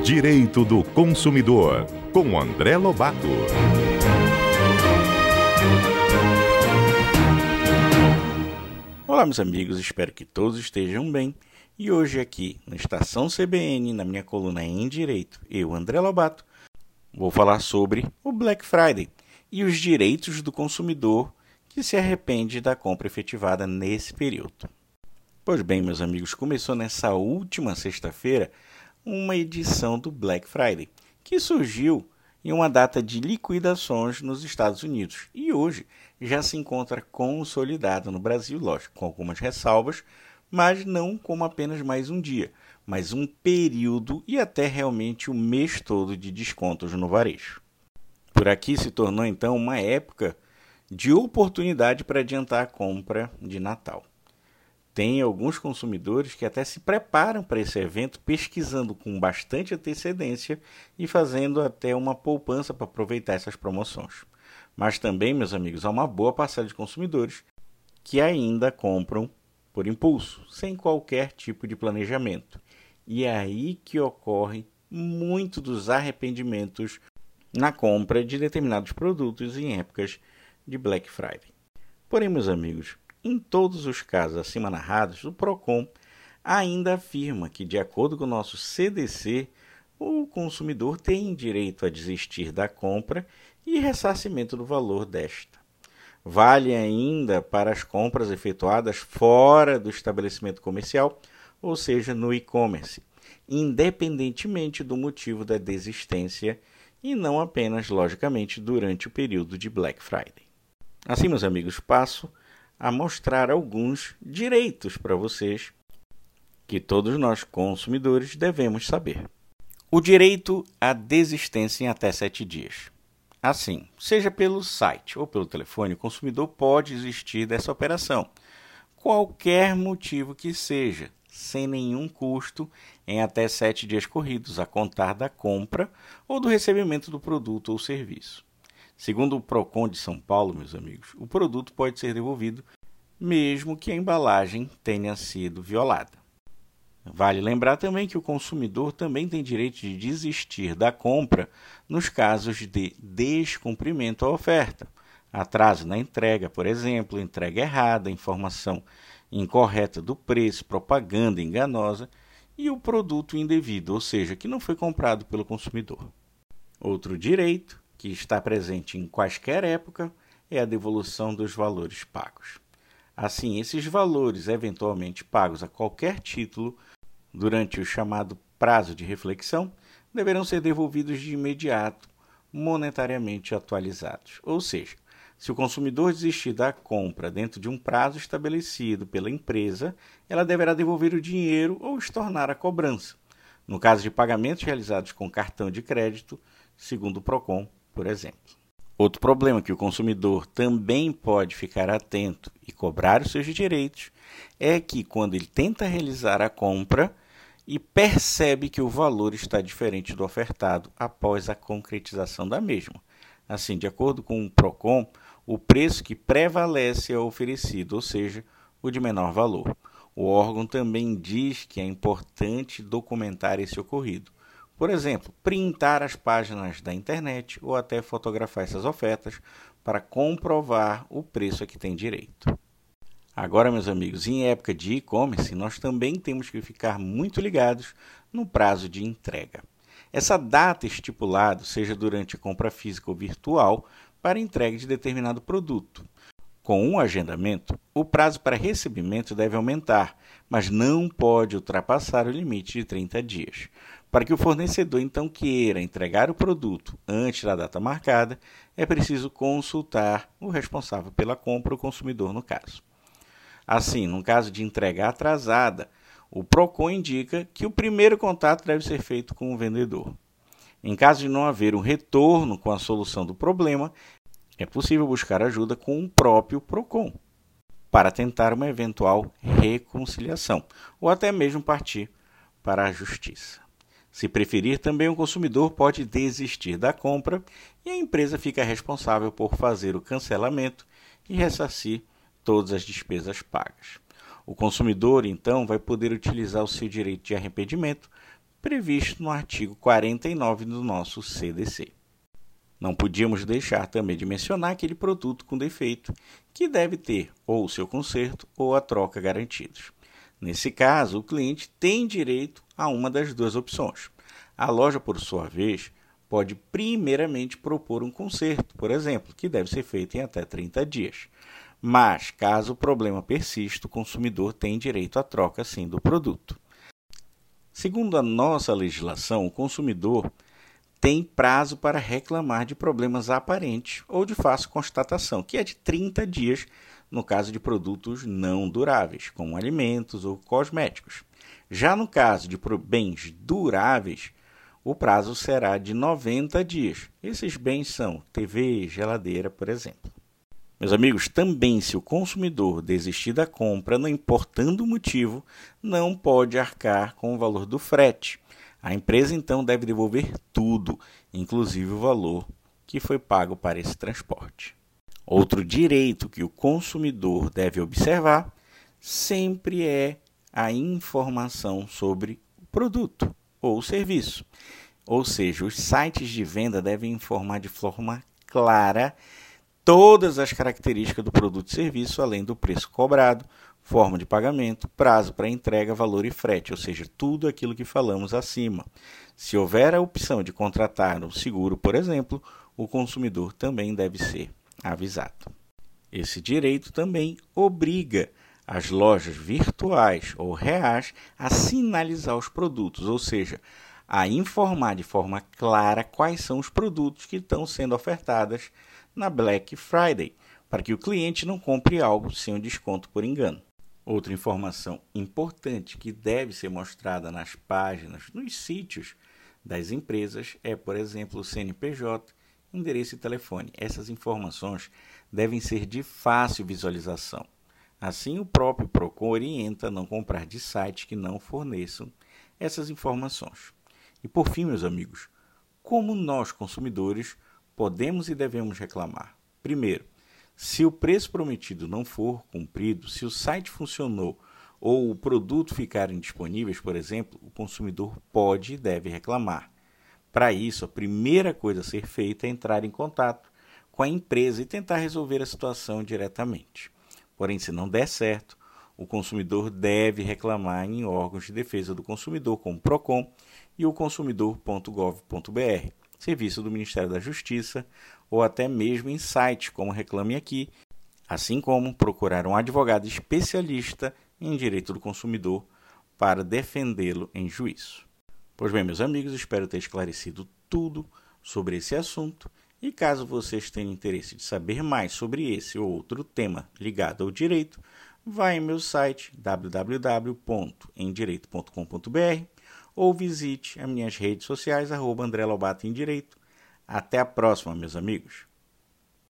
Direito do Consumidor, com André Lobato. Olá, meus amigos, espero que todos estejam bem. E hoje aqui, na Estação CBN, na minha coluna em Direito, eu, André Lobato, vou falar sobre o Black Friday e os direitos do consumidor que se arrepende da compra efetivada nesse período. Pois bem, meus amigos, começou nessa última sexta-feira uma edição do Black Friday, que surgiu em uma data de liquidações nos Estados Unidos e hoje já se encontra consolidada no Brasil, lógico, com algumas ressalvas, mas não como apenas mais um dia, mas um período e até realmente o mês todo de descontos no varejo. Por aqui se tornou então uma época de oportunidade para adiantar a compra de Natal. Tem alguns consumidores que até se preparam para esse evento pesquisando com bastante antecedência e fazendo até uma poupança para aproveitar essas promoções. Mas também, meus amigos, há uma boa parcela de consumidores que ainda compram por impulso, sem qualquer tipo de planejamento. E é aí que ocorre muito dos arrependimentos na compra de determinados produtos em épocas de Black Friday. Porém, meus amigos, em todos os casos acima narrados, o PROCON ainda afirma que, de acordo com o nosso CDC, o consumidor tem direito a desistir da compra e ressarcimento do valor desta. Vale ainda para as compras efetuadas fora do estabelecimento comercial, ou seja, no e-commerce, independentemente do motivo da desistência e não apenas, logicamente, durante o período de Black Friday. Assim, meus amigos, passo a mostrar alguns direitos para vocês que todos nós consumidores devemos saber. O direito à desistência em até 7 dias. Assim, seja pelo site ou pelo telefone, o consumidor pode desistir dessa operação, qualquer motivo que seja, sem nenhum custo, em até 7 dias corridos, a contar da compra ou do recebimento do produto ou serviço. Segundo o PROCON de São Paulo, meus amigos, o produto pode ser devolvido mesmo que a embalagem tenha sido violada. Vale lembrar também que o consumidor também tem direito de desistir da compra nos casos de descumprimento à oferta, atraso na entrega, por exemplo, entrega errada, informação incorreta do preço, propaganda enganosa e o produto indevido, ou seja, que não foi comprado pelo consumidor. Outro direito que está presente em quaisquer época é a devolução dos valores pagos. Assim, esses valores eventualmente pagos a qualquer título durante o chamado prazo de reflexão deverão ser devolvidos de imediato, monetariamente atualizados. Ou seja, se o consumidor desistir da compra dentro de um prazo estabelecido pela empresa, ela deverá devolver o dinheiro ou estornar a cobrança. No caso de pagamentos realizados com cartão de crédito, segundo o PROCON, por exemplo. Outro problema que o consumidor também pode ficar atento e cobrar os seus direitos é que, quando ele tenta realizar a compra e percebe que o valor está diferente do ofertado após a concretização da mesma. Assim, de acordo com o PROCON, o preço que prevalece é o oferecido, ou seja, o de menor valor. O órgão também diz que é importante documentar esse ocorrido. Por exemplo, printar as páginas da internet ou até fotografar essas ofertas para comprovar o preço a que tem direito. Agora, meus amigos, em época de e-commerce, nós também temos que ficar muito ligados no prazo de entrega. Essa data estipulada, seja durante a compra física ou virtual, para entrega de determinado produto. Com um agendamento, o prazo para recebimento deve aumentar, mas não pode ultrapassar o limite de 30 dias. Para que o fornecedor então queira entregar o produto antes da data marcada, é preciso consultar o responsável pela compra, o consumidor no caso. Assim, no caso de entrega atrasada, o PROCON indica que o primeiro contato deve ser feito com o vendedor. Em caso de não haver um retorno com a solução do problema, é possível buscar ajuda com o próprio PROCON para tentar uma eventual reconciliação ou até mesmo partir para a justiça. Se preferir, também o consumidor pode desistir da compra e a empresa fica responsável por fazer o cancelamento e ressarcir todas as despesas pagas. O consumidor, então, vai poder utilizar o seu direito de arrependimento previsto no artigo 49 do nosso CDC. Não podíamos deixar também de mencionar aquele produto com defeito, que deve ter ou o seu conserto ou a troca garantidos. Nesse caso, o cliente tem direito a uma das duas opções. A loja, por sua vez, pode primeiramente propor um conserto, por exemplo, que deve ser feito em até 30 dias. Mas, caso o problema persista, o consumidor tem direito à troca, sim, do produto. Segundo a nossa legislação, o consumidor tem prazo para reclamar de problemas aparentes ou de fácil constatação, que é de 30 dias no caso de produtos não duráveis, como alimentos ou cosméticos. Já no caso de bens duráveis, o prazo será de 90 dias. Esses bens são TV, geladeira, por exemplo. Meus amigos, também se o consumidor desistir da compra, não importando o motivo, não pode arcar com o valor do frete. A empresa, então, deve devolver tudo, inclusive o valor que foi pago para esse transporte. Outro direito que o consumidor deve observar sempre é a informação sobre o produto ou o serviço. Ou seja, os sites de venda devem informar de forma clara todas as características do produto e serviço, além do preço cobrado, forma de pagamento, prazo para entrega, valor e frete, ou seja, tudo aquilo que falamos acima. Se houver a opção de contratar um seguro, por exemplo, o consumidor também deve ser avisado. Esse direito também obriga as lojas virtuais ou reais a sinalizar os produtos, ou seja, a informar de forma clara quais são os produtos que estão sendo ofertados na Black Friday, para que o cliente não compre algo sem um desconto por engano. Outra informação importante que deve ser mostrada nas páginas, nos sítios das empresas é, por exemplo, o CNPJ, endereço e telefone. Essas informações devem ser de fácil visualização. Assim, o próprio Procon orienta a não comprar de sites que não forneçam essas informações. E por fim, meus amigos, como nós, consumidores, podemos e devemos reclamar? Primeiro, se o preço prometido não for cumprido, se o site funcionou ou o produto ficar indisponíveis, por exemplo, o consumidor pode e deve reclamar. Para isso, a primeira coisa a ser feita é entrar em contato com a empresa e tentar resolver a situação diretamente. Porém, se não der certo, o consumidor deve reclamar em órgãos de defesa do consumidor, como o Procon e o consumidor.gov.br, serviço do Ministério da Justiça, ou até mesmo em sites como Reclame Aqui, assim como procurar um advogado especialista em direito do consumidor para defendê-lo em juízo. Pois bem, meus amigos, espero ter esclarecido tudo sobre esse assunto e caso vocês tenham interesse de saber mais sobre esse ou outro tema ligado ao direito, vá em meu site www.emdireito.com.br ou visite as minhas redes sociais @André Lobato em Direito. Até a próxima, meus amigos.